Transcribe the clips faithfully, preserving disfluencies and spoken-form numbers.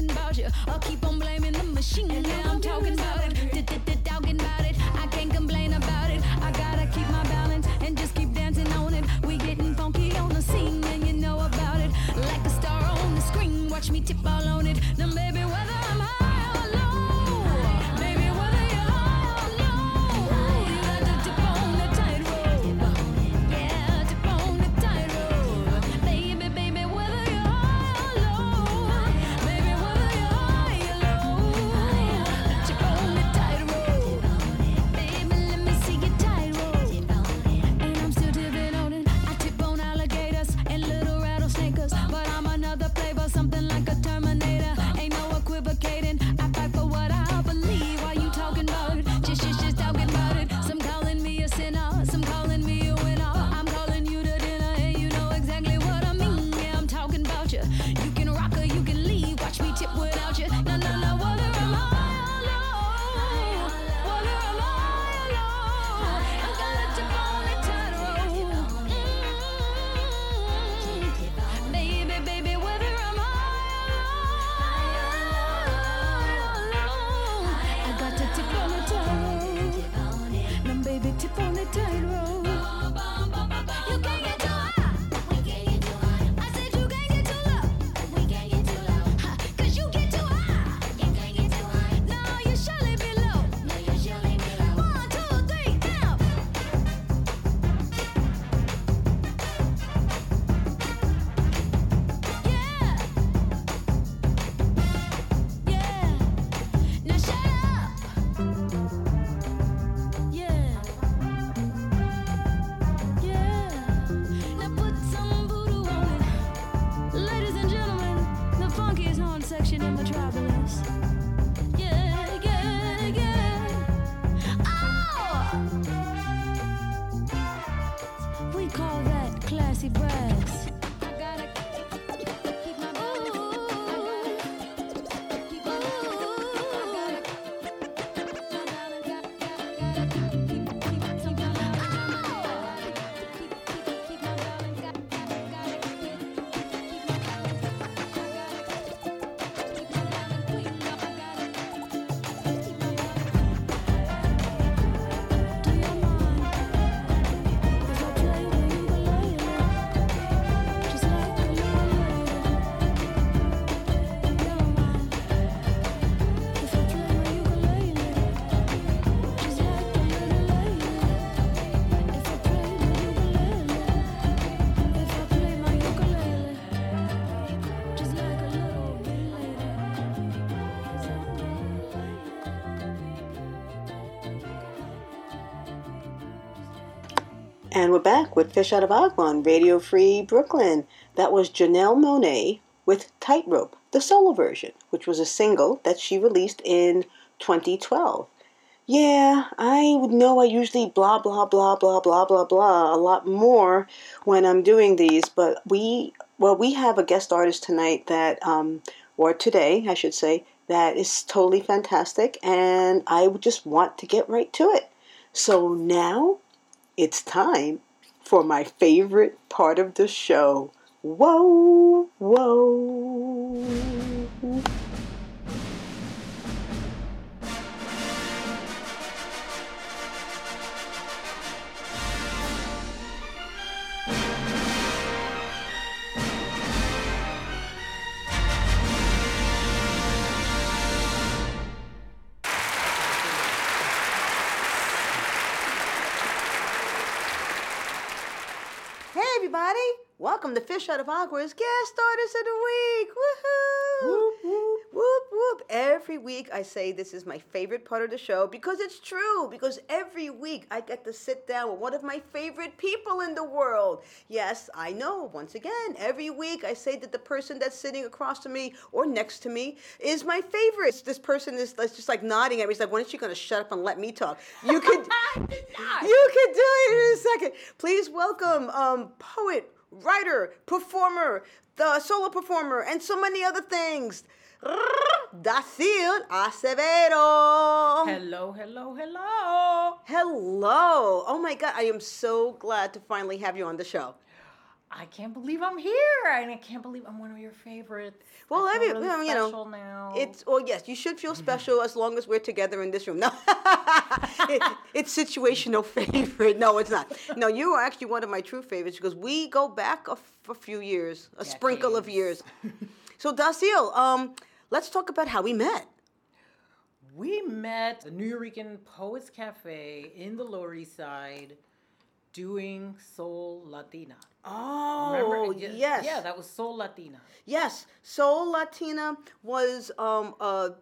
talking about you. I'll keep on blaming the machine. Yeah, I'm talking about it. Talking about it. I can't complain about it. I gotta keep my balance and just keep dancing on it. We getting funky on the scene, and you know about it. Like a star on the screen, watch me tip all on it. Now, baby, whether I'm high or low, baby, whether you're high or low, you got to tip on the tightrope. Yeah, tip on the tightrope. Baby, baby, whether you're high or low, baby, whether you're high or low, tip on the tightrope. Baby, let me see your tightrope. And I'm still tipping on it. I tip on alligators and little rattlesnakers, but I'm another flavor, something like a Terminator. Ain't no equivocating. I fight for what I believe. Why you talking about it? Just, just, just talking about it. Some calling me a sinner, some calling me a winner. I'm calling you to dinner, and you know exactly what I mean. Yeah, I'm talking about you. You can rock or you can leave. Watch me tip without you. No, no, no. Whether I'm high or low, whether I'm high or low, I gotta tip on the tightrope. Mm. Baby, baby, whether I'm high or low, I got to tip on the tightrope. Now, baby, tip on the tightrope. You can't get too high. I said you can't get too low. Ha, 'cause you get too high. No, you surely be low. One, two, three, now. Yeah. Yeah. Now shut up. Yeah. Yeah. Now put some voodoo on it. Ladies and gentlemen, the funkiest horn section in Metropolis. Yeah, yeah, yeah. Oh! We call that classy brass. I gotta keep my And we're back with Fish Out of Agua on Radio Free Brooklyn. That was Janelle Monáe with Tightrope, the solo version, which was a single that she released in twenty twelve. Yeah, I know I usually blah, blah, blah, blah, blah, blah, blah a lot more when I'm doing these, but we, well, we have a guest artist tonight that, um, or today, I should say, that is totally fantastic, and I just want to get right to it. So now it's time for my favorite part of the show. Whoa, whoa. Hey everybody, welcome to Fish Out of Agua's Guest Artist of the Week. Woohoo! Whoop, whoop. Whoop, whoop. Every week I say this is my favorite part of the show because it's true. Because every week I get to sit down with one of my favorite people in the world. Yes, I know, once again, every week I say that the person that's sitting across from me or next to me is my favorite. This person is just like nodding at me. He's like, when is she going to shut up and let me talk? You could, you could do it in a second. Please welcome um, poet, writer, performer, the solo performer, and so many other things. Dacil Acevedo. Hello, hello, hello. Hello. Oh my God, I am so glad to finally have you on the show. I can't believe I'm here, and I can't believe I'm one of your favorites. Well, I every feel really you know, special now. know. It's, oh yes, you should feel special as long as we're together in this room. No, it, it's situational favorite. No, it's not. No, you are actually one of my true favorites because we go back a, f- a few years, a Decades. sprinkle of years. So, Daciel, um, let's talk about how we met. We met the New Yorican Poets Cafe in the Lower East Side doing Soul Latina. Oh, Remember? Yeah, yes. Yeah, that was Soul Latina. Yes, Soul Latina was um, a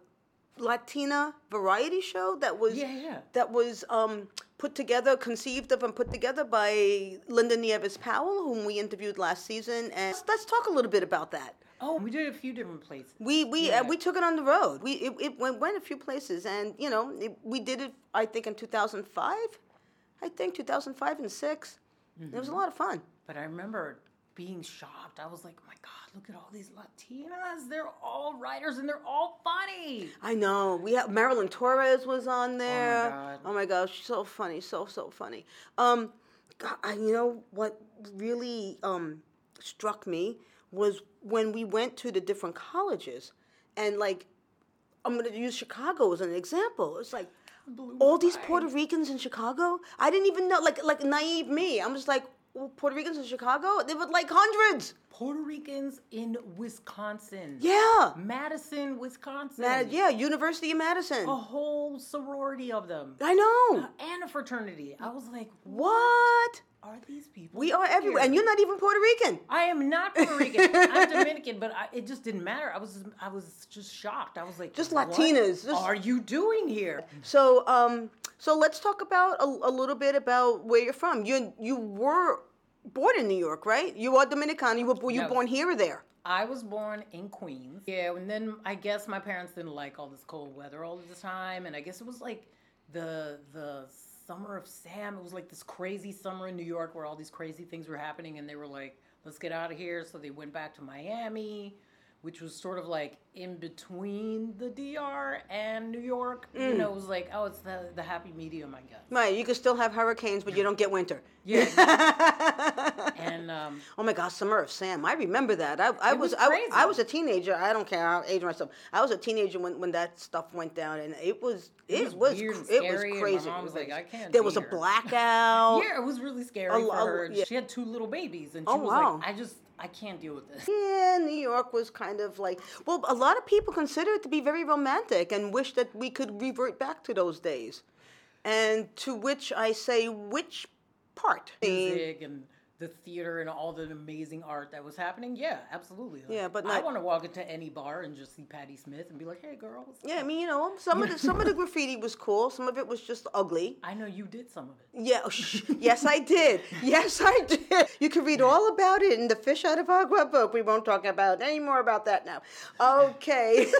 Latina variety show that was Yeah, yeah. that was um, put together, conceived of, and put together by Linda Nieves Powell, whom we interviewed last season. And let's, let's talk a little bit about that. Oh, we did it a few different places. We we Yeah. uh, we took it on the road. We it, it went, went a few places, and you know it, we did it. I think in two thousand five. I think two thousand five and six. Mm-hmm. It was a lot of fun. But I remember being shocked. I was like, oh my God, look at all these Latinas. They're all writers and they're all funny. I know. We have Marilyn Torres was on there. God. Oh my gosh, so funny, so so funny. Um, God, I, you know what really um struck me was when we went to the different colleges, and like I'm gonna use Chicago as an example. It's like Blew all my these mind. Puerto Ricans in Chicago. I didn't even know, like like naive me. I'm just like, well, Puerto Ricans in Chicago. They were like hundreds. Puerto Ricans in Wisconsin. Yeah. Madison, Wisconsin. Ma- yeah, University of Madison. A whole sorority of them. I know. And a fraternity. I was like, What? are these people? We are everywhere, here? and you're not even Puerto Rican. I am not Puerto Rican. I'm Dominican, but I, it just didn't matter. I was just, I was just shocked. I was like, Just what Latinas, just- are you doing here? So, um, so let's talk about a, a little bit about where you're from. You you were born in New York, right? You are Dominican. You were were you Yes. born here or there? I was born in Queens. Yeah, and then I guess my parents didn't like all this cold weather all the time, and I guess it was like the the summer of Sam. It was like this crazy summer in New York where all these crazy things were happening, and they were like, let's get out of here. So they went back to Miami, which was sort of like in between the D R and New York. You know, it was like, oh, it's the, the happy medium, I guess. Right. You can still have hurricanes, but you don't get winter. Yeah. exactly. and um, Oh my gosh, Summer of Sam. I remember that. I, I It was, was I, crazy. I was a teenager. I don't care. I'll age myself. I was a teenager when, when that stuff went down, and it was it, was was weird and cr- it scary, was and my crazy. mom It was like, crazy. I can't There be was a here. blackout. yeah, it was really scary A for lo- her. yeah. She had two little babies, and she Oh, was wow. like, I just, I can't deal with this. Yeah, New York was kind of like, well, a lot of people consider it to be very romantic and wish that we could revert back to those days. And to which I say, which part? Music and the theater and all the amazing art that was happening. Yeah, absolutely. Like, Yeah, but I not- want to walk into any bar and just see Patti Smith and be like, hey, girl. what's Yeah, I up?" mean, you know, some of the some of the graffiti was cool. Some of it was just ugly. I know you did some of it. Yeah, oh, sh- yes, I did. Yes, I did. You can read all about it in the Fish Out of Agua book. We won't talk about any more about that now. Okay.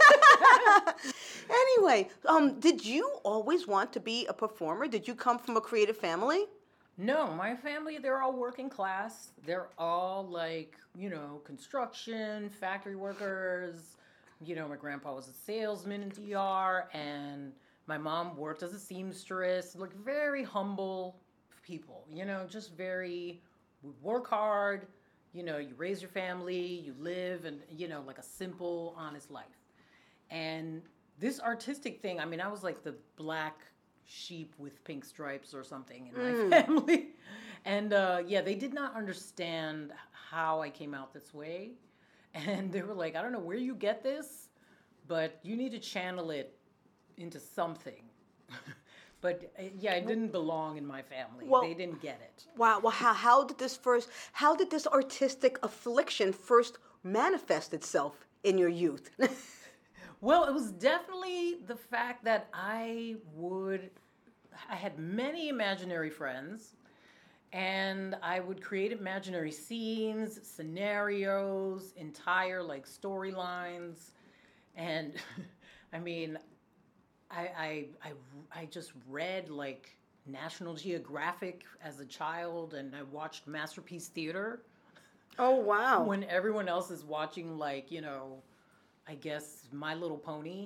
Anyway, um, did you always want to be a performer? Did you come from a creative family? No, my family, they're all working class. They're all like, you know, construction, factory workers. You know, my grandpa was a salesman in D R, and my mom worked as a seamstress. Like, very humble people, you know, just very, we work hard, you know, you raise your family, you live, and, you know, like a simple, honest life. And this artistic thing, I mean, I was like the black sheep with pink stripes or something in my family. And uh, yeah, they did not understand how I came out this way. And they were like, I don't know where you get this, but you need to channel it into something. But uh, yeah, it didn't belong in my family. Well- they didn't get it. Wow. Well, how, how did this first? How did this artistic affliction first manifest itself in your youth? Well, it was definitely the fact that I would, I had many imaginary friends, and I would create imaginary scenes, scenarios, entire like storylines, and I mean, I, I I I just read like National Geographic as a child, and I watched Masterpiece Theater Oh wow. when everyone else is watching like, you know, I guess My Little Pony.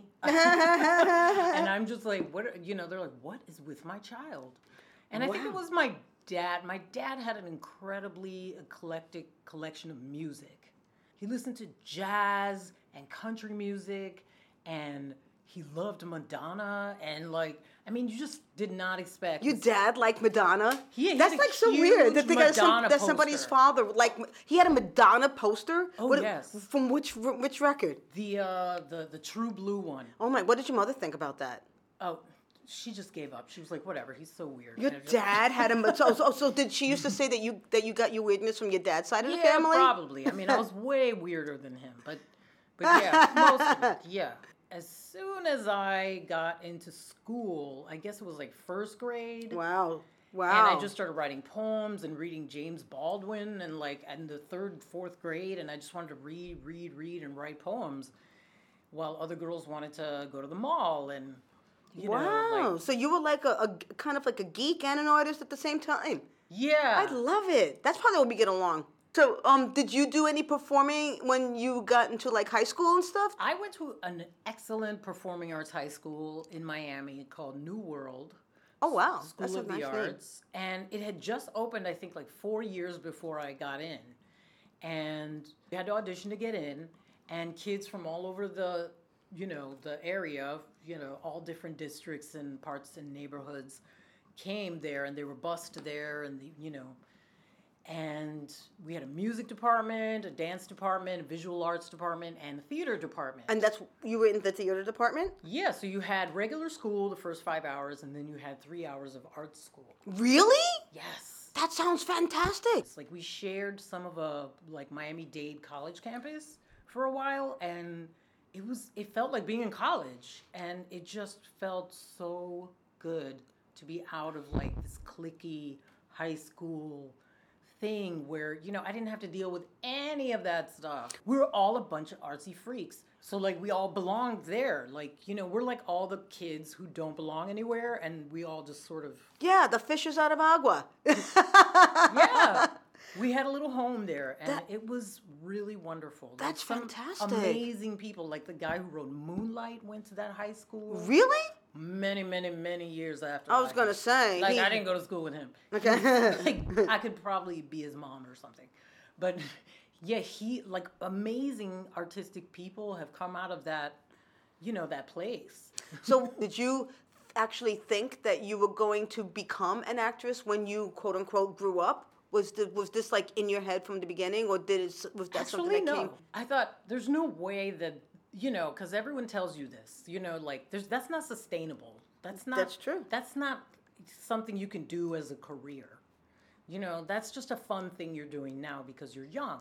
And I'm just like, what, are- you know, they're like, what is with my child? And I think it Wow. was my dad. My dad had an incredibly eclectic collection of music. He listened to jazz and country music and he loved Madonna, and like, I mean, you just did not expect. Your this- dad liked Madonna? He- he That's had a like so weird that, huge they got some, Madonna that somebody's poster. father, like, he had a Madonna poster? Oh, What- yes. From which which record? The uh, the the True Blue one. Oh my, what did your mother think about that? Oh, she just gave up. She was like, whatever, he's so weird. Your And I just- dad had a, so, so, so did she used to say that you that you got your weirdness from your dad's side of the Yeah, family? probably. I mean, I was way weirder than him, but but yeah, most of it, yeah. As soon as I got into school, I guess it was like first grade. Wow. Wow. And I just started writing poems and reading James Baldwin and like in the third, fourth grade, and I just wanted to read, read, read, and write poems, while other girls wanted to go to the mall and you wow. know, like, So you were like a, a kind of like a geek and an artist at the same time. yeah. I love it. That's probably where we get along. So, um, did you do any performing when you got into like high school and stuff? I went to an excellent performing arts high school in Miami called New World. Oh wow, School that's a of nice the name. Arts, and it had just opened, I think, like four years before I got in, and you had to audition to get in, and kids from all over the, you know, the area, you know, all different districts and parts and neighborhoods, came there, and they were bused there, and the, you know, and we had a music department, a dance department, a visual arts department, and a theater department. And that's you were in the theater department? Yeah, so you had regular school the first five hours, and then you had three hours of art school. Really? Yes. That sounds fantastic. It's like we shared some of a like Miami-Dade college campus for a while, and it was it felt like being in college, and it just felt so good to be out of like this cliquey high school thing where, you know, I didn't have to deal with any of that stuff. We were all a bunch of artsy freaks. So like we all belonged there. Like, you know, we're like all the kids who don't belong anywhere, and we all just sort of Yeah, the fishes out of agua. yeah. We had a little home there, and That- it was really wonderful. There That's were some fantastic. Amazing people. Like the guy who wrote Moonlight went to that high school. Really? Many, many, many years after. I was I gonna did. say, Like he- I didn't go to school with him. Okay. Like I could probably be his mom or something, but yeah, he like amazing artistic people have come out of that, you know, that place. So, did you actually think that you were going to become an actress when you quote unquote grew up? Was the, was this like in your head from the beginning, or did it was that Actually, something that no. came? I thought there's no way that, you know, because everyone tells you this, you know, like there's that's not sustainable. That's not. That's true. That's not something you can do as a career. You know, that's just a fun thing you're doing now because you're young.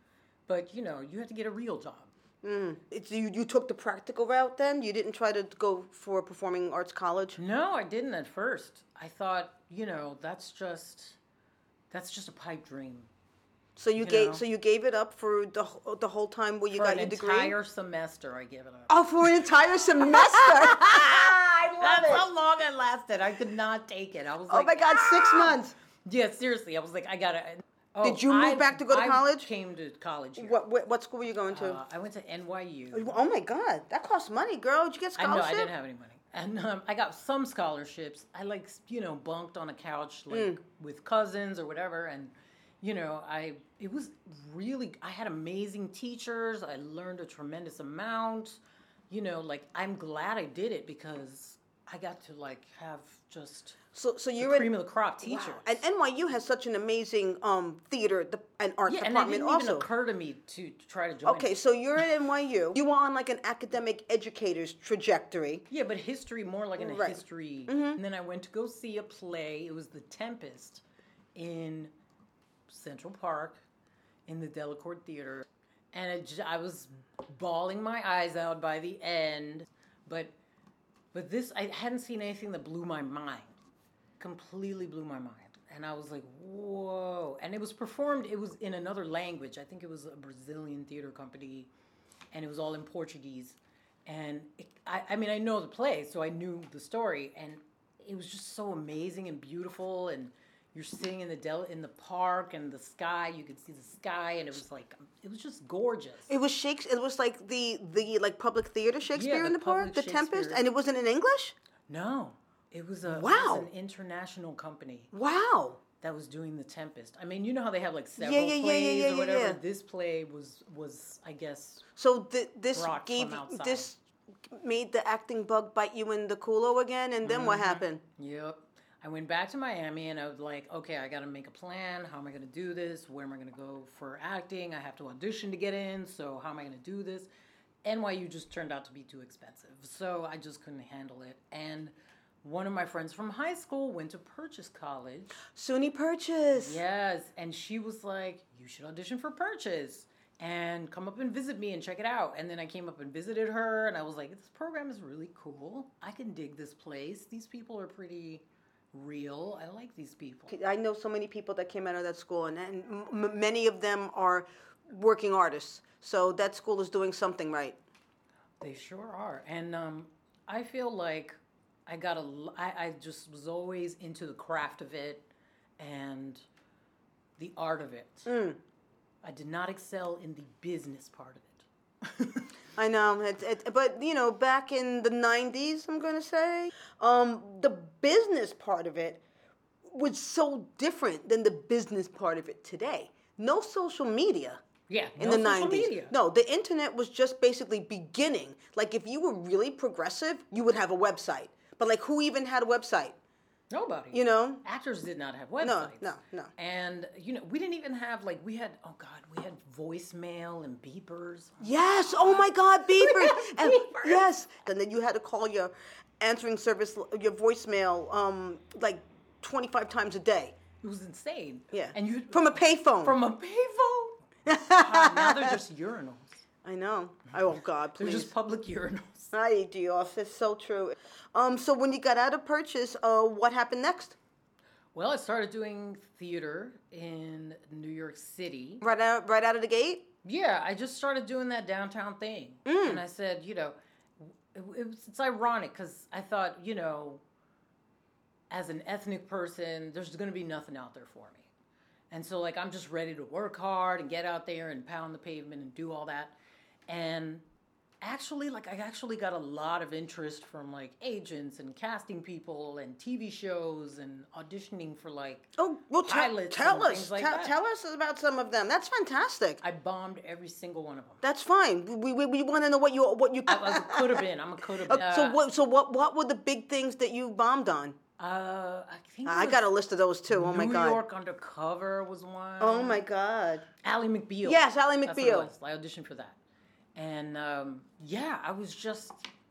But you know, you have to get a real job. It's, you you took the practical route then. You didn't try to go for a performing arts college. No, I didn't at first. I thought, you know, that's just that's just a pipe dream. So you, You gave know. so you gave it up for the wh- the whole time where you For got an your degree. entire semester, I gave it up. Oh, for an entire semester. I love That's it. how long it lasted. I could not take it. I was Oh like, my God, six "Ah!" months. Yeah, seriously. I was like, I gotta. Oh, Did you move I- back to go to I college? Came to college here. What, what what school were you going to? Uh, I went to N Y U. Oh my God, that costs money, girl. Did you get I know scholarship? I didn't have any money, and um, I got some scholarships. I like you know bunked on a couch like Mm. with cousins or whatever, and you know I it was really I had amazing teachers. I learned a tremendous amount. You know, like I'm glad I did it because I got to like have just So so the you're cream in of the crop teachers. Wow. And N Y U has such an amazing um theater de- and art yeah, and it department didn't even also. occur to me to try to join. Okay, it. so you're at N Y U. You were on like an academic educator's trajectory. Yeah, but history, more like in a Right. history. And then I went to go see a play. It was The Tempest in Central Park in the Delacorte Theater. And it, j- I was bawling my eyes out by the end. But but this, I hadn't seen anything that blew my mind. Completely blew my mind. And I was like, whoa. And it was performed, it was in another language. I think it was a Brazilian theater company. And it was all in Portuguese. And it, I, I mean, I know the play, so I knew the story, and it was just so amazing and beautiful. And you're sitting in the del- in the park, and the sky, you could see the sky, and it was like it was just gorgeous. It was Shakes. It was like the the like public theater Shakespeare the in the park, public the Tempest, Shakespeare. and it wasn't in English. No, it was a it Wow. was an international company Wow. that was doing The Tempest. I mean, you know how they have like several Yeah, yeah, yeah, yeah, plays yeah, or yeah, whatever. yeah. This play was was I guess So th- this Brought gave from outside. this made the acting bug bite you in the culo again, and then what happened? Yep. I went back to Miami and I was like, okay, I got to make a plan. How am I going to do this? Where am I going to go for acting? I have to audition to get in. So how am I going to do this? N Y U just turned out to be too expensive. So I just couldn't handle it. And one of my friends from high school went to Purchase College. SUNY Purchase. Yes. And she was like, you should audition for Purchase and come up and visit me and check it out. And then I came up and visited her and I was like, this program is really cool. I can dig this place. These people are pretty real. I like these people. I know so many people that came out of that school, and, and m- many of them are working artists. So that school is doing something right. They sure are. And um, I feel like I got a, I, I just was always into the craft of it and the art of it. Mm. I did not excel in the business part of it. I know, it, it, but you know, back in the nineties, I'm gonna say, um, the business part of it was so different than the business part of it today. No social media. Yeah, in no the social nineties. media. No, the internet was just basically beginning. Like if you were really progressive, you would have a website. But like who even had a website? Nobody. You know? Actors did not have websites. No, no, no. And, you know, we didn't even have, like, we had, oh, God, we had voicemail and beepers. Yes. Oh my God, beepers. And beepers. yes. And then you had to call your answering service, your voicemail, um, like twenty-five times a day. It was insane. Yeah. And you from a payphone. From a payphone. God, now they're just urinals. I know. Oh God, please. They're just public urinals. Ay, Dios, it's so true. Um, so when you got out of Purchase, uh, what happened next? Well, I started doing theater in New York City. Right out, right out of the gate? Yeah, I just started doing that downtown thing. Mm. And I said, you know, it, it was, it's ironic because I thought, you know, as an ethnic person, there's going to be nothing out there for me. And so, like, I'm just ready to work hard and get out there and pound the pavement and do all that. And actually, like, I actually got a lot of interest from, like, agents and casting people and T V shows and auditioning for, like, Oh, well, te- pilots tell and us. things like tell, that. tell us about some of them. That's fantastic. I bombed every single one of them. That's fine. We, we, we want to know what you what you. I, I could have been. I'm a could have been. Uh, so what? So what? What were the big things that you bombed on? Uh, I think it I was got a list of those too. Oh my New God. York Undercover was one. Oh my God. Ally McBeal. Yes, Ally That's what it McBeal. was. I auditioned for that, and um, yeah, I was just.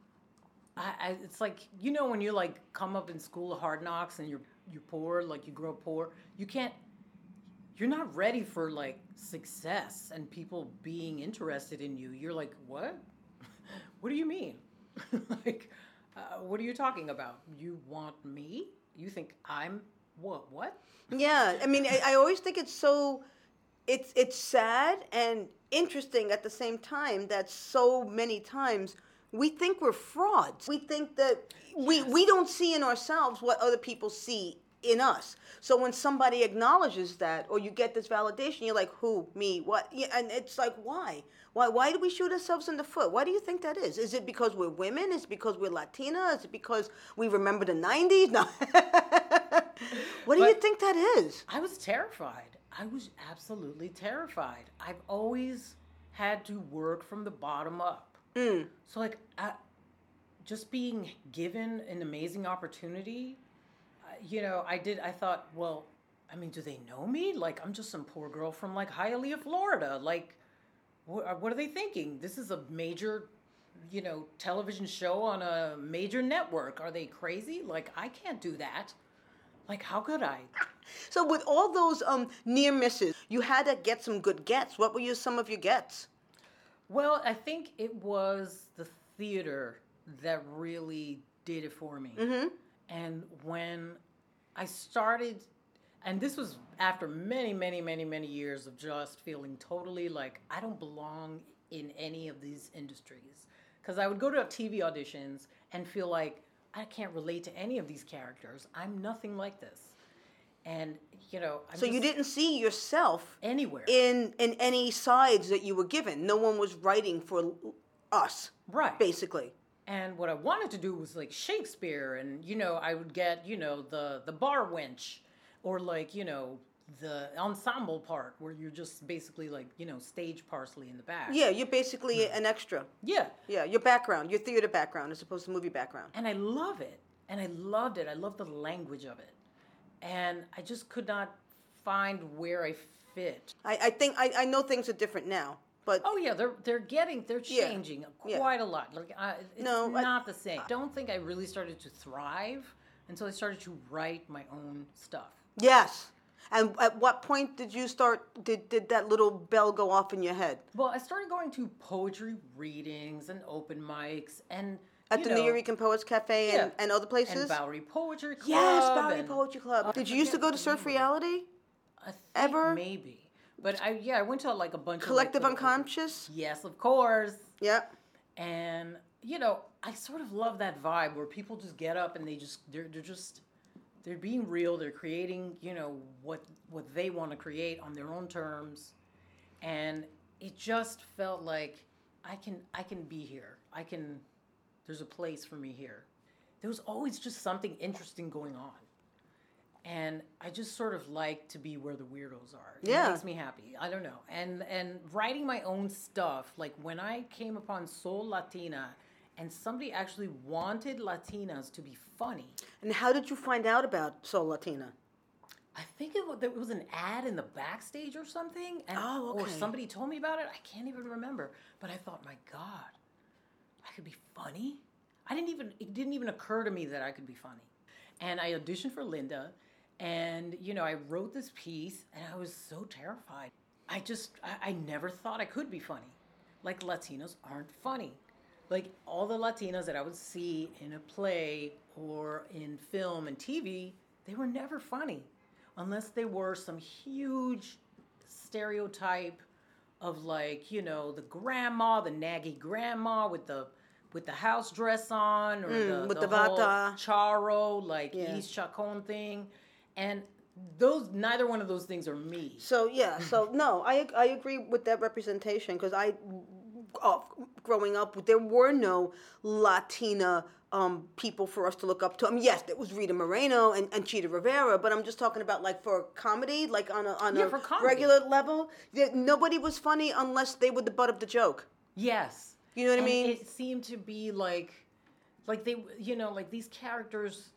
I, I it's like you know when you like come up in school of hard knocks and you're you're poor, like you grow up poor, you can't. You're not ready for like success and people being interested in you. You're like, what? What do you mean? like. Uh, what are you talking about? You want me? You think I'm what? What? Yeah, I mean, I, I always think it's so, it's it's sad and interesting at the same time that so many times we think we're frauds. We think that we we don't see in ourselves what other people see in us. So when somebody acknowledges that, or you get this validation, you're like, who, me, what? Yeah, and it's like, why? Why why do we shoot ourselves in the foot? Why do you think that is? Is it because we're women? Is it because we're Latina? Is it because we remember the nineties? No. What do you But- think that is? I was terrified. I was absolutely terrified. I've always had to work from the bottom up. Mm. So like, I, just being given an amazing opportunity, uh, you know, I did. I thought, well, I mean, do they know me? Like, I'm just some poor girl from like Hialeah, Florida. Like, what, what are they thinking? This is a major, you know, television show on a major network. Are they crazy? Like, I can't do that. Like, how could I? So with all those um, near misses, you had to get some good gets. What were your, some of your gets? Well, I think it was the theater that really did it for me. Mm-hmm. And when I started, and this was after many, many, many, many years of just feeling totally like I don't belong in any of these industries. Because I would go to T V auditions and feel like I can't relate to any of these characters. I'm nothing like this. And, you know, I'm So you just didn't see yourself anywhere. in in any sides that you were given. No one was writing for us, Right. basically. And what I wanted to do was like Shakespeare, and you know, I would get you know the the bar wench, or like you know the ensemble part where you're just basically like, you know, stage parsley in the back. Yeah, you're basically an extra. Yeah. Yeah, your background, your theater background as opposed to movie background. And I love it. And I loved it. I loved the language of it. And I just could not find where I fit. I, I think I, I know things are different now, but Oh yeah, they're they're getting they're Yeah. changing Yeah. quite a lot. Like I, it's No, I- not the same. I don't think I really started to thrive until I started to write my own stuff. yes. And at what point did you start? Did did that little bell go off in your head? Well, I started going to poetry readings and open mics and At you the know, New Eureka Poets Cafe and, yeah. and other places? and Bowery Poetry Club. Yes, Bowery and- Poetry Club. I Did you used to forget go to the name Surf of it. Reality? I think Ever? maybe, but I yeah I went to like a bunch Collective of like, little- Unconscious? Yes, of course. Yeah. And you know, I sort of love that vibe where people just get up and they just they're they're just they're being real. They're creating, you know, what what they want to create on their own terms, and it just felt like I can I can be here. I can. There's a place for me here. There was always just something interesting going on, and I just sort of like to be where the weirdos are. It Yeah. makes me happy. I don't know. And and writing my own stuff, like when I came upon Soul Latina, and somebody actually wanted Latinas to be funny. And how did you find out about Soul Latina? I think it was, there was an ad in the backstage or something, and Oh, or okay. somebody told me about it. I can't even remember, but I thought, my God, I could be funny. I didn't even it didn't even occur to me that I could be funny, and I auditioned for Linda, and you know I wrote this piece, and I was so terrified. I just I, I never thought I could be funny. Like Latinos aren't funny. Like all the Latinas that I would see in a play or in film and T V, they were never funny. Unless they were some huge stereotype of like, you know, the grandma, the naggy grandma with the with the house dress on or the, with the, the whole bata. charo, like Yeah. East Chacon thing. And those neither one of those things are me. So yeah, so no, I I agree with that representation because I, uh, growing up, there were no Latina um, people for us to look up to. I mean, yes, there was Rita Moreno and, and Chita Rivera, but I'm just talking about like for comedy, like on a on Yeah, a for comedy. regular level. Yeah, nobody was funny unless they were the butt of the joke. Yes. You know what I And mean? It seemed to be like, like they, you know, like these characters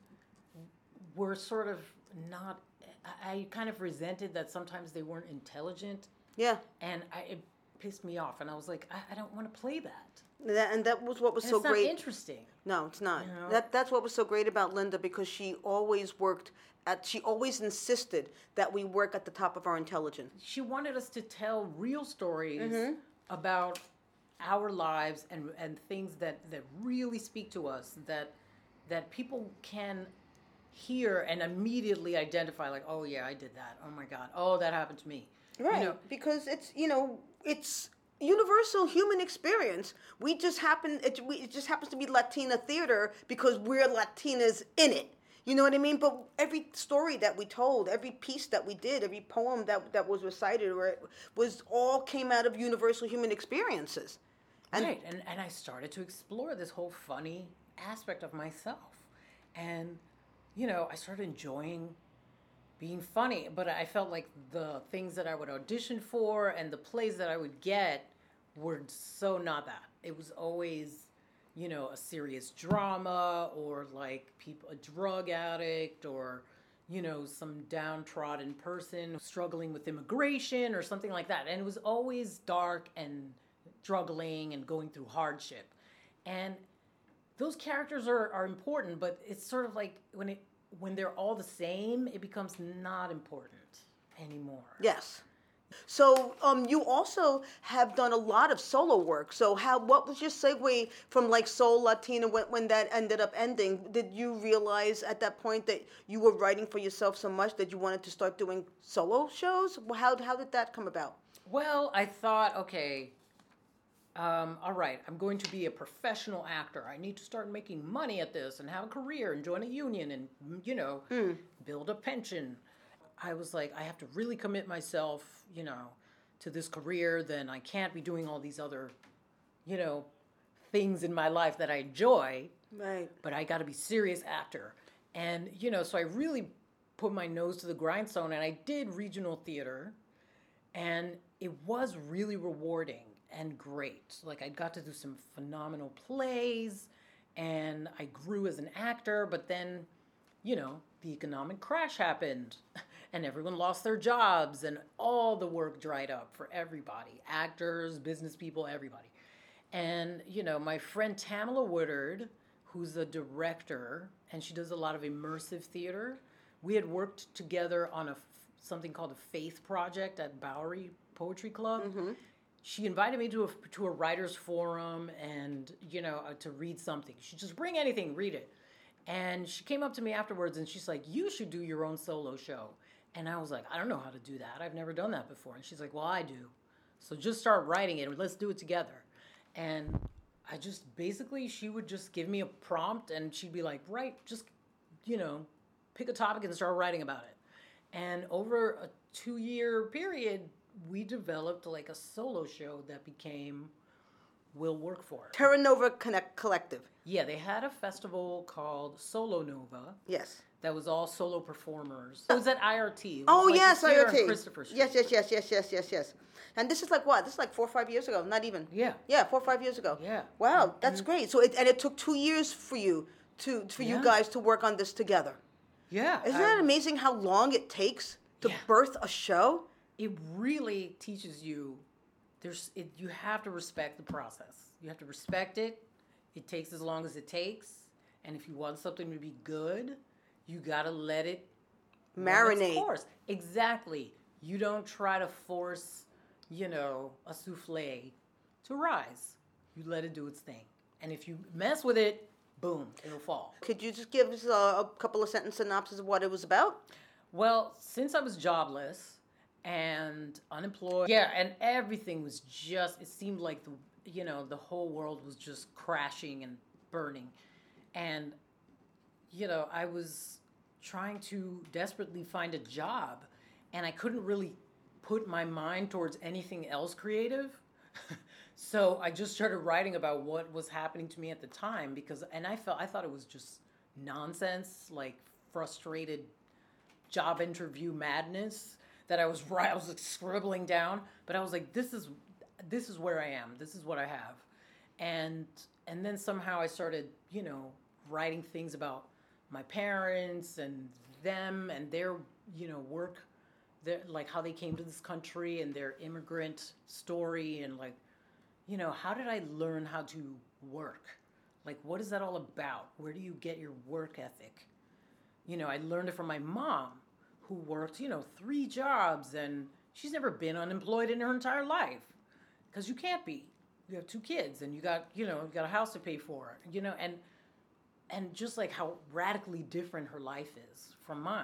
were sort of not. I, I kind of resented that sometimes they weren't intelligent, Yeah, and I, it pissed me off. And I was like, I, I don't want to play that. that, and that was what was And so it's not great. interesting. No, it's not. You know? That that's what was so great about Linda because she always worked at. She always insisted that we work at the top of our intelligence. She wanted us to tell real stories Mm-hmm. about our lives and and things that that really speak to us that that people can hear and immediately identify, like, oh yeah, I did that. Oh my God. Oh, that happened to me. Right. You know, Because it's you know it's universal human experience. We just happen it, we, it just happens to be Latina theater because we're Latinas in it. You know what I mean? But every story that we told, every piece that we did, every poem that that was recited, or it was all came out of universal human experiences. And right. And and I started to explore this whole funny aspect of myself. And, you know, I started enjoying being funny, but I felt like the things that I would audition for and the plays that I would get were so not that. It was always, you know, a serious drama or like people, a drug addict or, you know, some downtrodden person struggling with immigration or something like that. And it was always dark and struggling and going through hardship. And those characters are, are important, but it's sort of like when it when they're all the same, it becomes not important anymore. yes. So um, you also have done a lot of solo work. So how what was your segue from like Soul Latina when, when that ended up ending? Did you realize at that point that you were writing for yourself so much that you wanted to start doing solo shows? How how did that come about? Well, I thought, okay, um, all right, I'm going to be a professional actor. I need to start making money at this and have a career and join a union and, you know, build a pension. I was like, I have to really commit myself, you know, to this career. Then I can't be doing all these other, you know, things in my life that I enjoy, Right. but I got to be serious actor. And, you know, so I really put my nose to the grindstone, and I did regional theater, and it was really rewarding and great. Like, I got to do some phenomenal plays, and I grew as an actor, but then, you know, the economic crash happened, and everyone lost their jobs, and all the work dried up for everybody, actors, business people, everybody. And, you know, my friend Tamala Woodard, who's a director, and she does a lot of immersive theater, we had worked together on a something called a Faith Project at Bowery Poetry Club. Mm-hmm. She invited me to a to a writers forum, and you know uh, to read something. She just bring anything, read it. And she came up to me afterwards, and she's like, "You should do your own solo show." And I was like, "I don't know how to do that. I've never done that before." And she's like, "Well, I do. So just start writing it, and let's do it together." And I just basically, she would just give me a prompt, and she'd be like, "Write, just you know, pick a topic and start writing about it." And over a two-year period, we developed like a solo show that became Will Work For. Terra Nova Connect Collective. Yeah, they had a festival called Solo Nova. Yes. That was all solo performers. It was at I R T. It was Oh, like yes, the I theater R on T. Christopher Street. Yes, yes, yes, yes, yes, yes, yes. And this is like what? This is like four or five years ago. Not even. Yeah. Yeah, four or five years ago. Yeah. Wow, that's great. So it and it took two years for you to for Yeah. you guys to work on this together. Yeah. Isn't I- that amazing how long it takes to Yeah. birth a show? It really teaches you there's it, you have to respect the process. You have to respect it. It takes as long as it takes. And if you want something to be good, you got to let it run its Marinate. course. Exactly. You don't try to force, you know, a souffle to rise. You let it do its thing. And if you mess with it, boom, it'll fall. Could you just give us a, a couple of sentence synopsis of what it was about? Well, since I was jobless and unemployed, yeah, and everything was just, it seemed like the, you know, the whole world was just crashing and burning. And, you know, I was trying to desperately find a job, and I couldn't really put my mind towards anything else creative. So I just started writing about what was happening to me at the time because, and I felt, I thought it was just nonsense, like frustrated job interview madness that I was I was like scribbling down, but I was like, this is this is where I am. This is what I have, and and then somehow I started, you know, writing things about my parents and them and their, you know, work, their like how they came to this country and their immigrant story and like, you know, how did I learn how to work? Like, what is that all about? Where do you get your work ethic? You know, I learned it from my mom, who worked, you know, three jobs, and she's never been unemployed in her entire life, because you can't be. You have two kids, and you got, you know, you got a house to pay for, you know, and and just like how radically different her life is from mine.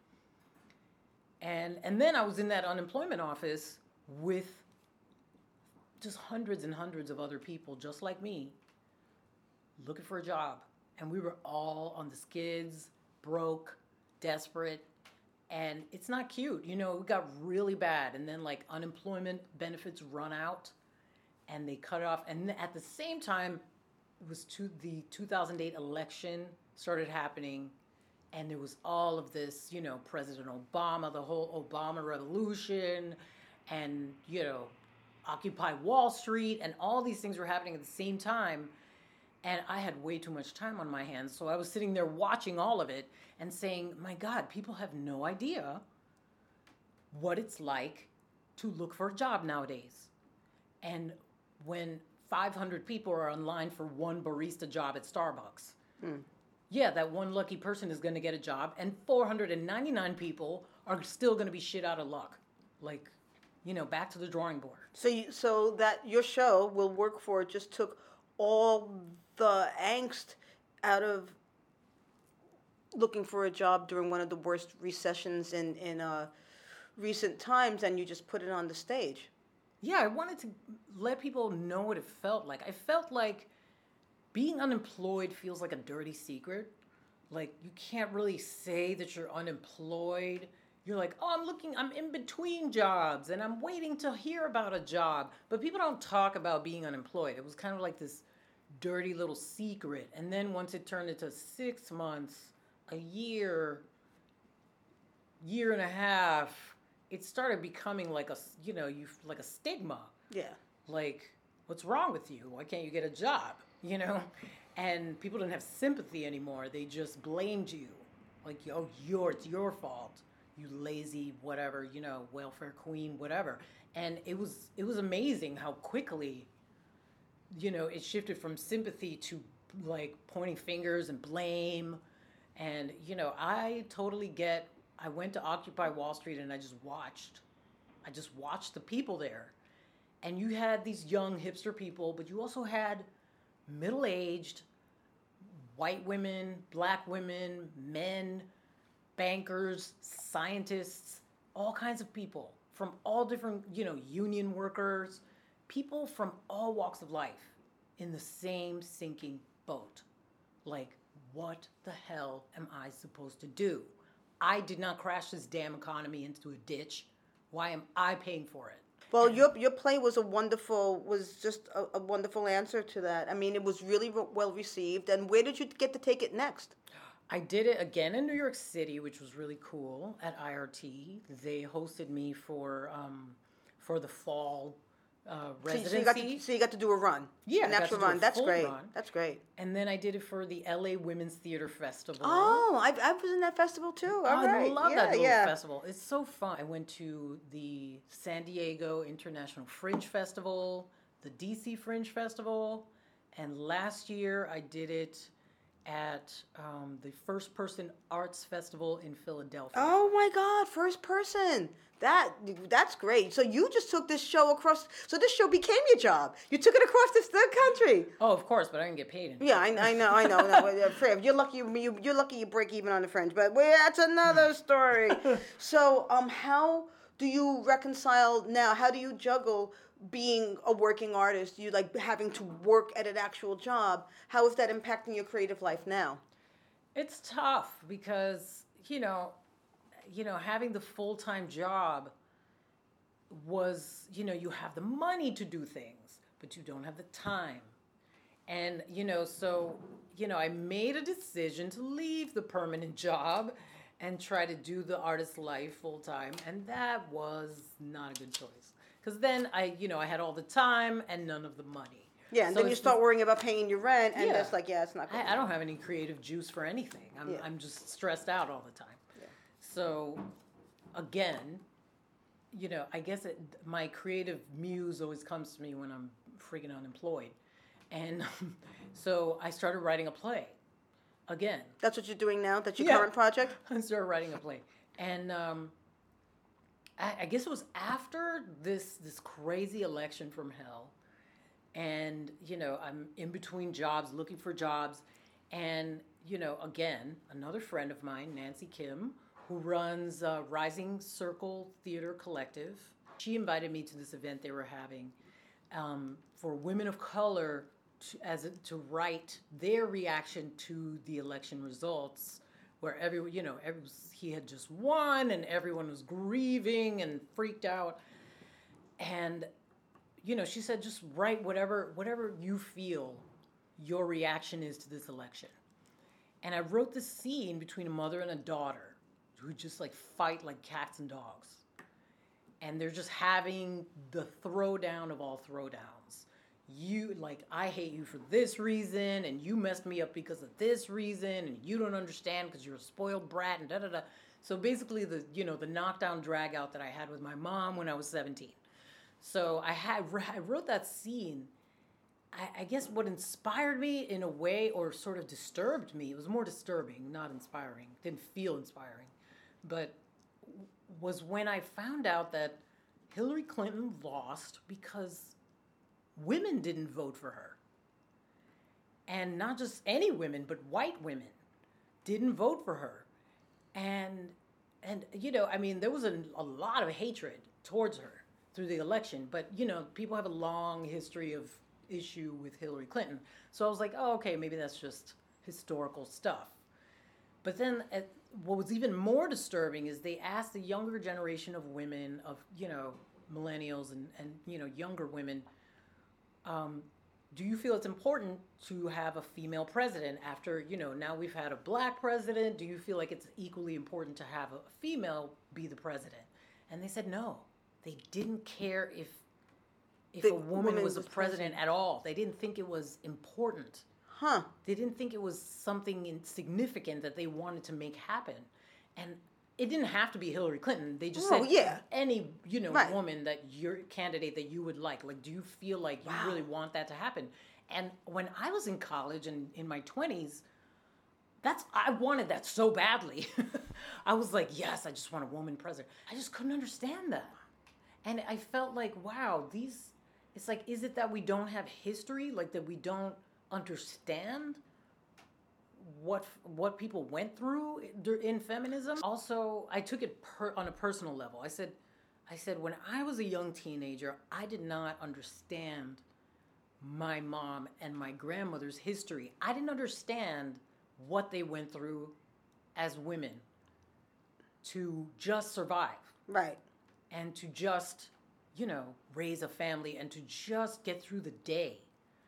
And and then I was in that unemployment office with just hundreds and hundreds of other people just like me, looking for a job, and we were all on the skids, broke, desperate, and it's not cute. You know, it got really bad, and then like unemployment benefits run out, and they cut it off. And at the same time, it was to the two thousand eight election started happening, and there was all of this, you know, President Obama, the whole Obama revolution, and you know, Occupy Wall Street, and all these things were happening at the same time. And I had way too much time on my hands. So I was sitting there watching all of it and saying, my God, people have no idea what it's like to look for a job nowadays. And when five hundred people are online for one barista job at Starbucks, hmm. yeah, that one lucky person is going to get a job, and four hundred ninety-nine people are still going to be shit out of luck. Like, you know, back to the drawing board. So, you, so that your show Will Work For just took all the angst out of looking for a job during one of the worst recessions in in uh, recent times, and you just put it on the stage. Yeah, I wanted to let people know what it felt like. I felt like being unemployed feels like a dirty secret. Like, you can't really say that you're unemployed. You're like, oh, I'm looking, I'm in between jobs, and I'm waiting to hear about a job. But people don't talk about being unemployed. It was kind of like this dirty little secret. And then once it turned into six months, a year, year and a half, it started becoming like a, you know, you like a stigma. Yeah. Like, what's wrong with you? Why can't you get a job? You know? And people didn't have sympathy anymore. They just blamed you. Like, oh, you're, it's your fault. You lazy, whatever, you know, welfare queen, whatever. And it was, it was amazing how quickly, you know, it shifted from sympathy to like pointing fingers and blame. And, you know, I totally get, I went to Occupy Wall Street and I just watched. I just watched the people there. And you had these young hipster people, but you also had middle-aged white women, black women, men, bankers, scientists, all kinds of people from all different, you know, union workers, people from all walks of life in the same sinking boat. Like, what the hell am I supposed to do? I did not crash this damn economy into a ditch. Why am I paying for it? Well, your your play was a wonderful, was just a, a wonderful answer to that. I mean, it was really re- well received. And where did you get to take it next? I did it again in New York City, which was really cool at I R T. They hosted me for um, for the fall uh, residency. So you, got to, so you got to do a run. Yeah, an I got actual to do a run. That's full great. run. That's great. And then I did it for the L A Women's Theater Festival. Oh, I, I was in that festival too. All Oh, right. I love yeah, that little yeah. festival. It's so fun. I went to the San Diego International Fringe Festival, the D C Fringe Festival, and last year I did it at um, the First Person Arts Festival in Philadelphia. Oh my God, first person. That that's great. So you just took this show across. So this show became your job. You took it across this, the country. Oh, of course, but I didn't get paid. Anything. Yeah, I, I know, I know. No, uh, Fred, you're lucky. You, you you're lucky you break even on the Fringe, but well, that's another story. So, um, how do you reconcile now? How do you juggle being a working artist? You like having to work at an actual job. How is that impacting your creative life now? It's tough because you know. you know, having the full-time job was, you know, you have the money to do things, but you don't have the time. And, you know, so, you know, I made a decision to leave the permanent job and try to do the artist life full-time. And that was not a good choice. Because then I, you know, I had all the time and none of the money. Yeah, and so then you start just, worrying about paying your rent, and yeah. it's like, yeah, it's not good. I, I don't have any creative juice for anything. I'm, Yeah. I'm just stressed out all the time. So, again, you know, I guess it, my creative muse always comes to me when I'm freaking unemployed. And um, so I started writing a play again. That's what you're doing now? That's your Yeah. current project? I started writing a play. And um, I, I guess it was after this, this crazy election from hell. And, you know, I'm in between jobs, looking for jobs. And, you know, again, another friend of mine, Nancy Kim, who runs uh, Rising Circle Theater Collective. She invited me to this event they were having um, for women of color to, as a, to write their reaction to the election results, where every you know every, he had just won and everyone was grieving and freaked out. And you know, she said, just write whatever whatever you feel your reaction is to this election. And I wrote this scene between a mother and a daughter who just like fight like cats and dogs. And they're just having the throwdown of all throwdowns. You, like, I hate you for this reason, and you messed me up because of this reason, and you don't understand because you're a spoiled brat, and da-da-da. So basically the, you know, the knockdown drag out that I had with my mom when I was seventeen. So I had, I wrote that scene. I, I guess what inspired me in a way, or sort of disturbed me, it was more disturbing, not inspiring. It didn't feel inspiring. But was when I found out that Hillary Clinton lost because women didn't vote for her. And not just any women, but white women didn't vote for her. And, and you know, I mean, there was a, a lot of hatred towards her through the election. But, you know, people have a long history of issue with Hillary Clinton. So I was like, oh, okay, maybe that's just historical stuff. But then uh, what was even more disturbing is they asked the younger generation of women, of, you know, millennials and, and you know, younger women, um, do you feel it's important to have a female president after, you know, now we've had a black president? Do you feel like it's equally important to have a female be the president? And they said no. They didn't care if if The a woman woman was a was president at all. They didn't think it was important. Huh. They didn't think it was something insignificant that they wanted to make happen. And it didn't have to be Hillary Clinton. They just Oh, said yeah. any, you know, Right. woman that your candidate that you would like. Like, do you feel like you Wow. really want that to happen? And when I was in college and in my twenties, that's I wanted that so badly. I was like, yes, I just want a woman president. I just couldn't understand that. And I felt like, wow, these it's like, is it that we don't have history? Like that we don't understand what what people went through in feminism? Also, I took it per, on a personal level. I said, I said, when I was a young teenager, I did not understand my mom and my grandmother's history. I didn't understand what they went through as women to just survive Right. and to just, you know, raise a family and to just get through the day.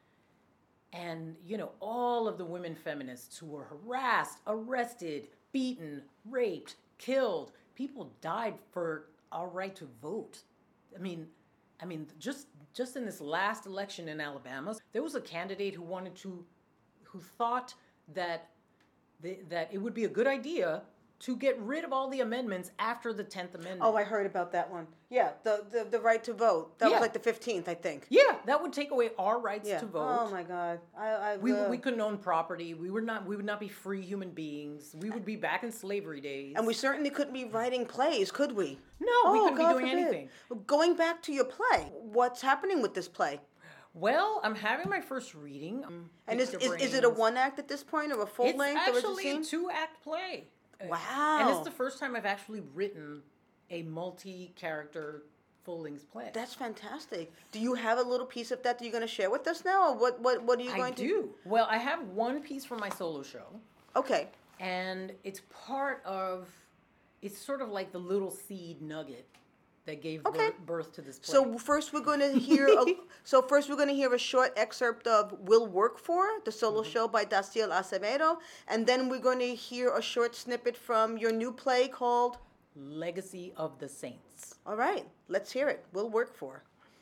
And, you know, all of the women feminists who were harassed, arrested, beaten, raped, killed, people died for our right to vote. I mean, I mean, just just in this last election in Alabama, there was a candidate who wanted to, who thought that the, that it would be a good idea to get rid of all the amendments after the tenth Amendment. Oh, I heard about that one. Yeah, the the, the right to vote. That Yeah. was like the fifteenth, I think. Yeah, that would take away our rights Yeah. to vote. Oh my God. I, I We, uh, we couldn't own property. We were not. We would not be free human beings. We would be back in slavery days. and we certainly couldn't be writing plays, could we? no, we Oh, couldn't God be doing forbid. anything. Going back to your play, what's happening with this play? Well, I'm having my first reading. Um, And is, Pick is, Your is it a Brains. one act at this point or a full It's length? or is it actually a scene? two act play. Wow. And it's the first time I've actually written a multi character full length play. That's fantastic. Do you have a little piece of that that you're going to share with us now, or what? What? What are you I going to do. Well, I have one piece from my solo show. Okay. And it's part of, it's sort of like the little seed nugget that gave Okay. birth, birth to this play. So first we're going to hear. A, so first we're going to hear a short excerpt of "Will Work For," the solo Mm-hmm. show by Daciel Acevedo, and then we're going to hear a short snippet from your new play called. Legacy of the Saints. All right, let's hear it. "Will Work For."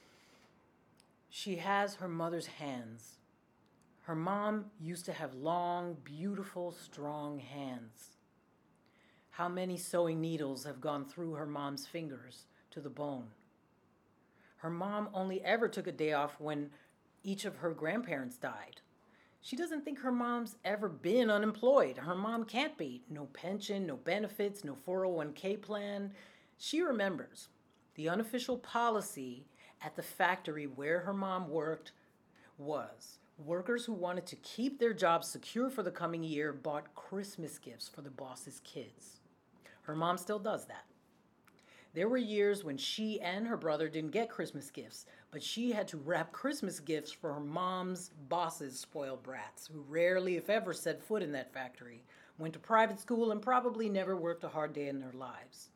She has her mother's hands. Her mom used to have long, beautiful, strong hands. How many sewing needles have gone through her mom's fingers to the bone? Her mom only ever took a day off when each of her grandparents died. She doesn't think her mom's ever been unemployed. Her mom can't be. No pension, no benefits, no four oh one k plan. She remembers the unofficial policy at the factory where her mom worked was workers who wanted to keep their jobs secure for the coming year bought Christmas gifts for the boss's kids. Her mom still does that. There were years when she and her brother didn't get Christmas gifts, but she had to wrap Christmas gifts for her mom's boss's spoiled brats, who rarely, if ever, set foot in that factory, went to private school, and probably never worked a hard day in their lives.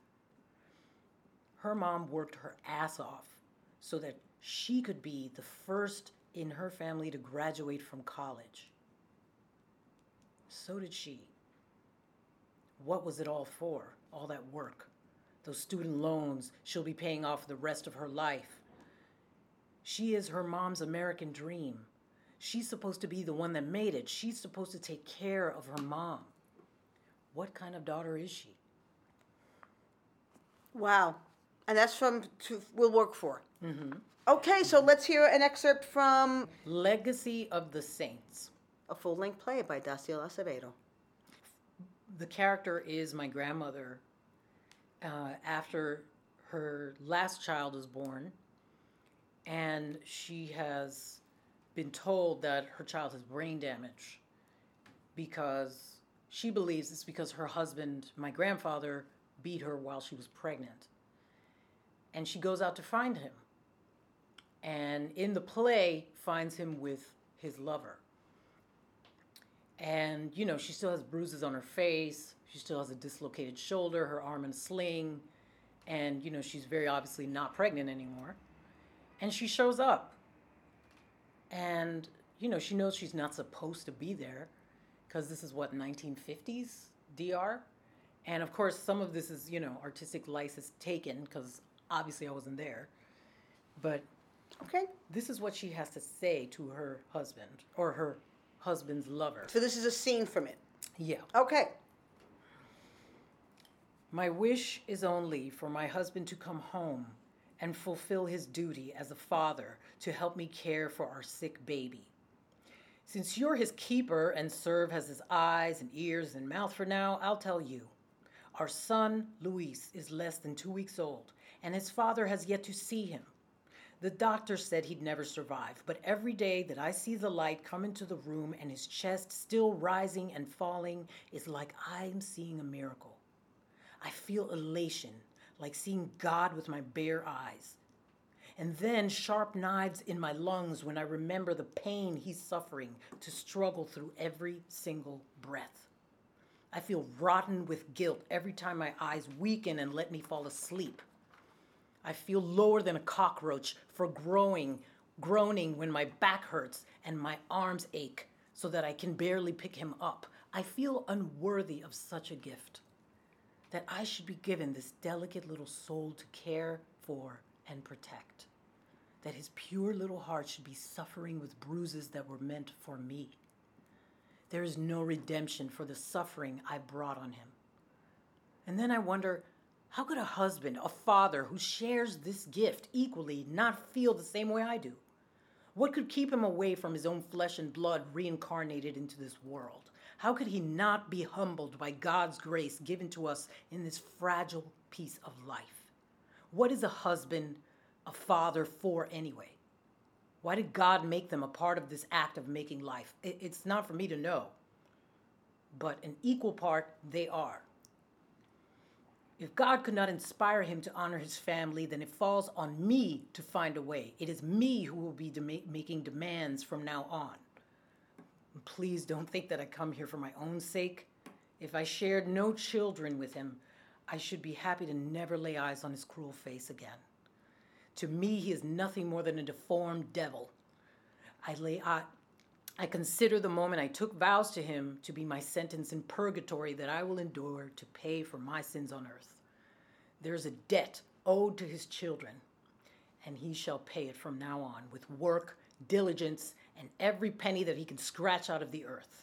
Her mom worked her ass off so that she could be the first in her family to graduate from college. So did she. What was it all for, all that work? Those student loans she'll be paying off the rest of her life. She is her mom's American dream. She's supposed to be the one that made it. She's supposed to take care of her mom. What kind of daughter is she? Wow, and that's from to, "Will Work For." Mm-hmm. Okay, so let's hear an excerpt from Legacy of the Saints. a full-length play by Daciel Acevedo. The character is my grandmother. Uh, after her last child was born, and she has been told that her child has brain damage because she believes it's because her husband, my grandfather, beat her while she was pregnant. And she goes out to find him. And in the play, finds him with his lover. And, you know, she still has bruises on her face. She still has a dislocated shoulder, her arm in a sling. And, you know, she's very obviously not pregnant anymore. And she shows up. And you know, she knows she's not supposed to be there because this is what, nineteen fifties D R? And of course, some of this is, you know, artistic license taken because obviously I wasn't there. But Okay. this is what she has to say to her husband or her husband's lover. So this is a scene from it. Yeah. Okay. My wish is only for my husband to come home and fulfill his duty as a father to help me care for our sick baby. Since you're his keeper and serve as his eyes and ears and mouth for now, I'll tell you. Our son, Luis, is less than two weeks old, and his father has yet to see him. The doctor said he'd never survive, but every day that I see the light come into the room and his chest still rising and falling is like I'm seeing a miracle. I feel elation, like seeing God with my bare eyes. And then sharp knives in my lungs when I remember the pain he's suffering to struggle through every single breath. I feel rotten with guilt every time my eyes weaken and let me fall asleep. I feel lower than a cockroach for growing, groaning when my back hurts and my arms ache so that I can barely pick him up. I feel unworthy of such a gift, that I should be given this delicate little soul to care for and protect, that his pure little heart should be suffering with bruises that were meant for me. There is no redemption for the suffering I brought on him. And then I wonder, how could a husband, a father who shares this gift equally not feel the same way I do? What could keep him away from his own flesh and blood reincarnated into this world? How could he not be humbled by God's grace given to us in this fragile piece of life? What is a husband, a father for anyway? Why did God make them a part of this act of making life? It's not for me to know, but an equal part they are. If God could not inspire him to honor his family, then it falls on me to find a way. It is me who will be de- making demands from now on. Please don't think that I come here for my own sake. If I shared no children with him, I should be happy to never lay eyes on his cruel face again. To me, he is nothing more than a deformed devil. I lay I, I consider the moment I took vows to him to be my sentence in purgatory that I will endure to pay for my sins on earth. There is a debt owed to his children, and he shall pay it from now on with work, diligence, and every penny that he can scratch out of the earth.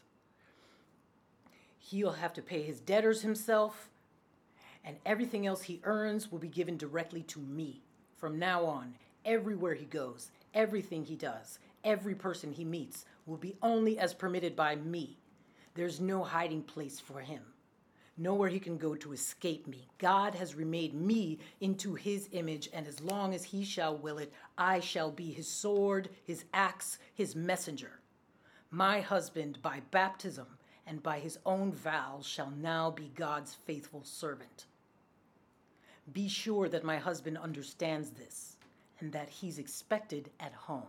He'll have to pay his debtors himself, and everything else he earns will be given directly to me. From now on, everywhere he goes, everything he does, every person he meets will be only as permitted by me. There's no hiding place for him, nowhere he can go to escape me. God has remade me into his image, and as long as he shall will it, I shall be his sword, his axe, his messenger. My husband, by baptism and by his own vows, shall now be God's faithful servant. Be sure that my husband understands this and that he's expected at home.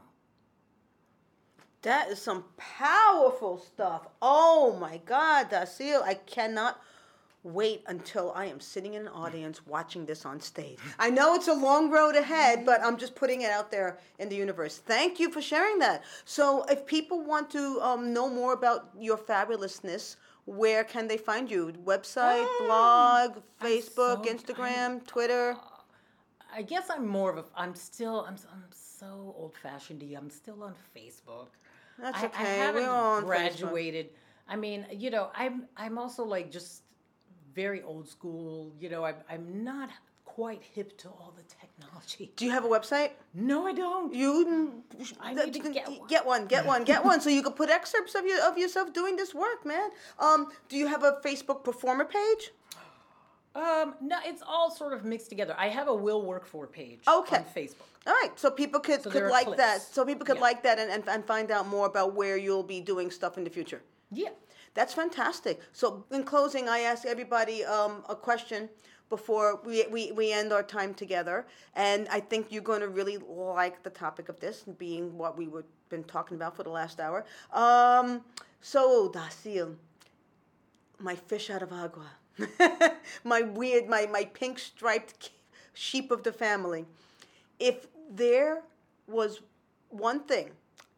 That is some powerful stuff. Oh my God, Daciel, I cannot wait until I am sitting in an audience watching this on stage. I know it's a long road ahead, but I'm just putting it out there in the universe. Thank you for sharing that. So if people want to um, know more about your fabulousness, where can they find you? Website, Oh, blog, I'm Facebook, so- Instagram, I'm- Twitter? I guess I'm more of a, I'm still, I'm, I'm so old-fashioned. I'm still on Facebook. That's I, I okay. haven't We're all on Facebook. graduated. I mean, you know, I'm, I'm also like just very old school. You know, I'm, I'm not quite hip to all the technology. Do you have a website? No, I don't. You I need to get one. Get one, get one, get one, so you can put excerpts of you of yourself doing this work, man. Um, do you have a Facebook performer page? Um, no, it's all sort of mixed together. I have a Will Work For page Okay. on Facebook. All right, so people could, So could there are like clips. that. So people could Yeah. like that and, and, and find out more about where you'll be doing stuff in the future. Yeah. That's fantastic. So in closing, I ask everybody um, a question before we, we, we end our time together. And I think you're going to really like the topic of this, being what we were been talking about for the last hour. Um, so, Daciel, my fish out of agua, my weird, my, my pink striped sheep of the family. If there was one thing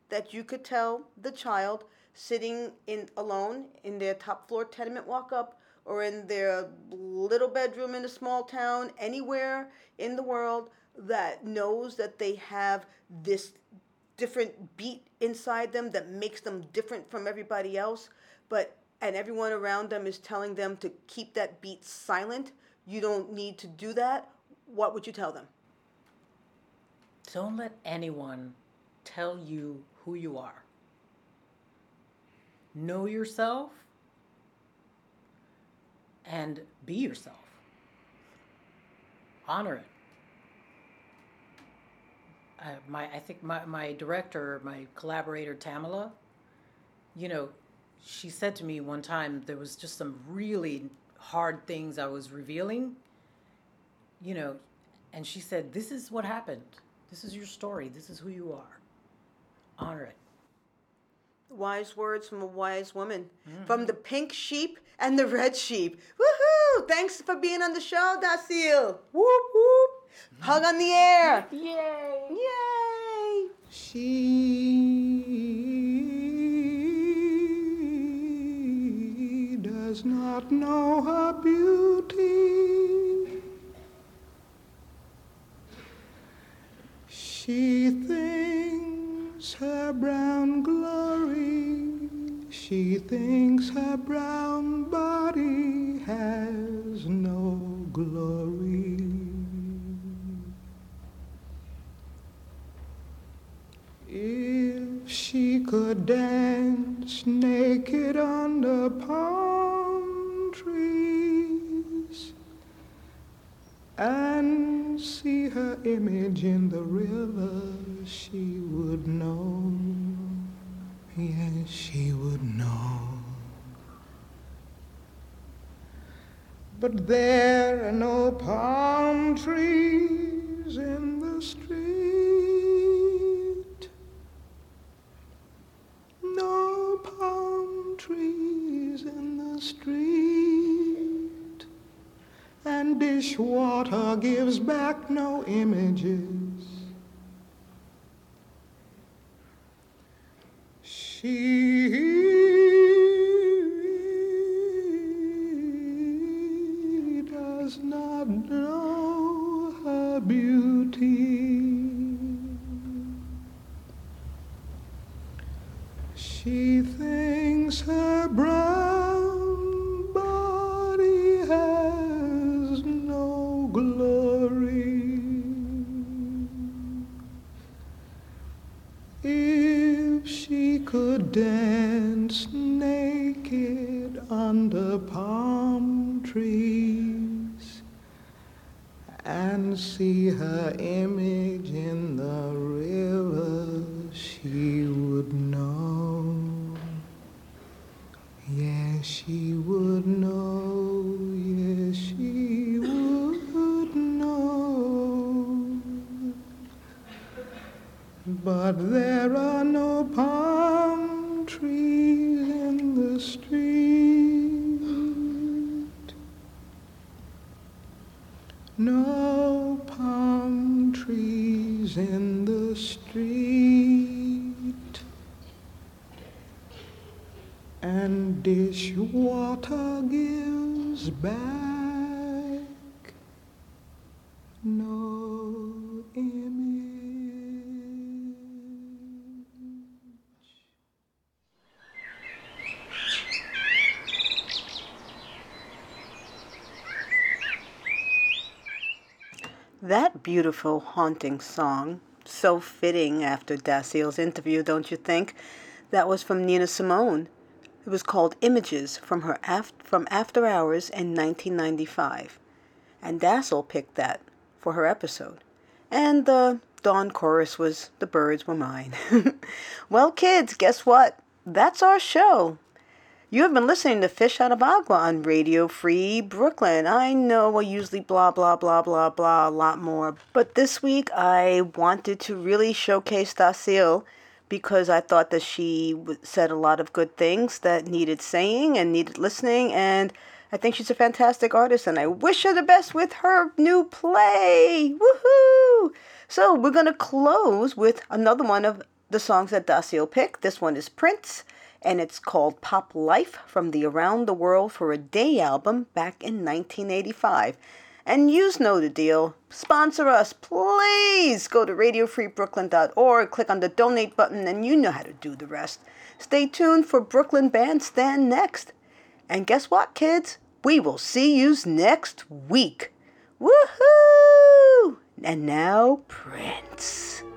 that you could tell the child sitting in alone in their top floor tenement walk up or in their little bedroom in a small town, anywhere in the world, that knows that they have this different beat inside them that makes them different from everybody else, but and everyone around them is telling them to keep that beat silent. You don't need to do that. What would you tell them? Don't let anyone tell you who you are. Know yourself and be yourself. Honor it. Uh, my, I think my, my director, my collaborator, Tamala, you know, she said to me one time, there was just some really hard things I was revealing, you know, and she said, this is what happened. This is your story. This is who you are. Honor it. Wise words from a wise woman. Mm-hmm. From the pink sheep and the red sheep. Woohoo! Thanks for being on the show, Dacil. Whoop, whoop. Mm-hmm. Hug on the air. Yay. Yay. She does not know her beauty. She thinks her brown glory, she thinks her brown body has no glory. If she could dance naked under palm trees and see her image in the river, she would know, yes, she would know. But there are no palm trees in the street, no palm trees in the street, and dishwater gives back no images. She does not know her beauty. She thinks her brown body has no glory. If she could dance naked under palm trees and see her image in the river, she would know. Yes, she would know. Yes, she would know. But there are no palm trees in the street, no palm trees in the street, and dishwater gives back no image. That beautiful, haunting song, so fitting after Dacil's interview, don't you think? That was from Nina Simone. It was called Images from her af- from After Hours in nineteen ninety-five. And Dacil picked that for her episode. And the dawn chorus was The Birds Were Mine. Well, kids, guess what? That's our show. You have been listening to Fish Out of Agua on Radio Free Brooklyn. I know I usually blah, blah, blah, blah, blah, a lot more. But this week I wanted to really showcase Dacil because I thought that she said a lot of good things that needed saying and needed listening. And I think she's a fantastic artist. And I wish her the best with her new play. Woohoo! So we're going to close with another one of the songs that Dacio picked. This one is Prince, and it's called Pop Life from the Around the World for a Day album back in nineteen eighty-five. And yous know the deal. Sponsor us, please. Go to radio free brooklyn dot org, click on the donate button, and you know how to do the rest. Stay tuned for Brooklyn Bandstand next. And guess what, kids? We will see yous next week. Woohoo! And now, Prince.